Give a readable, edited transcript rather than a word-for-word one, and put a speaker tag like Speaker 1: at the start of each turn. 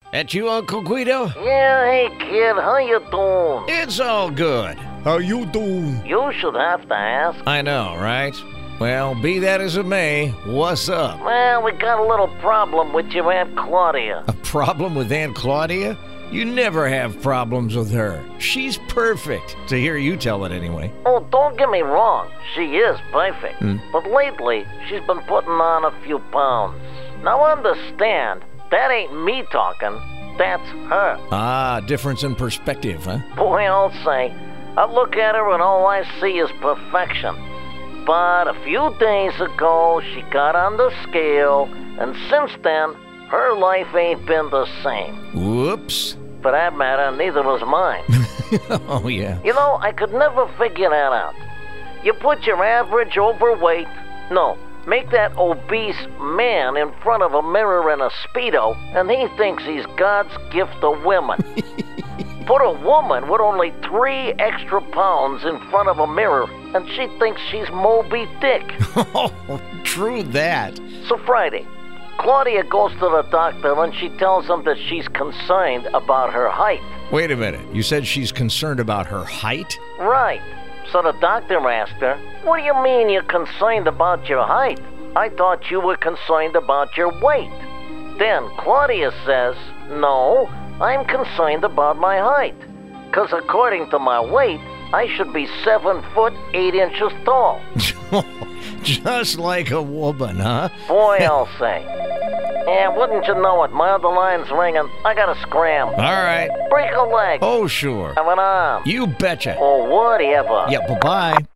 Speaker 1: That you, Uncle Guido?
Speaker 2: Yeah, hey kid, how you doing?
Speaker 1: It's all good.
Speaker 3: How you doing?
Speaker 2: You should have to ask.
Speaker 1: I know, right? Well, be that as it may, what's up?
Speaker 2: Well, we got a little problem with your Aunt Claudia.
Speaker 1: A problem with Aunt Claudia? You never have problems with her. She's perfect, to hear you tell it anyway.
Speaker 2: Oh, don't get me wrong, she is perfect. But lately, she's been putting on a few pounds. Now understand, that ain't me talking, that's her.
Speaker 1: Ah, difference in perspective, huh?
Speaker 2: Boy, I'll say, I look at her and all I see is perfection. But a few days ago, she got on the scale, and since then, her life ain't been the same.
Speaker 1: Whoops.
Speaker 2: For that matter, neither was mine.
Speaker 1: Oh, yeah.
Speaker 2: You know, I could never figure that out. You put your average overweight, no, make that obese man in front of a mirror in a Speedo, and he thinks he's God's gift to women. Put a woman with only 3 extra pounds in front of a mirror, and she thinks she's Moby Dick.
Speaker 1: Oh, true that.
Speaker 2: So Friday, Claudia goes to the doctor and she tells him that she's concerned about her height.
Speaker 1: Wait a minute. You said she's concerned about her height?
Speaker 2: Right. So the doctor asked her, "What do you mean you're concerned about your height? I thought you were concerned about your weight." Then Claudia says, "No, I'm concerned about my height. 'Cause according to my weight, I should be 7 foot 8 inches tall."
Speaker 1: Just like a woman, huh?
Speaker 2: Boy, I'll say. And wouldn't you know it, my other line's ringing. I gotta scram.
Speaker 1: All right.
Speaker 2: Break a leg.
Speaker 1: Oh, sure.
Speaker 2: Have an arm.
Speaker 1: You betcha.
Speaker 2: Or whatever.
Speaker 1: Yeah, bye-bye.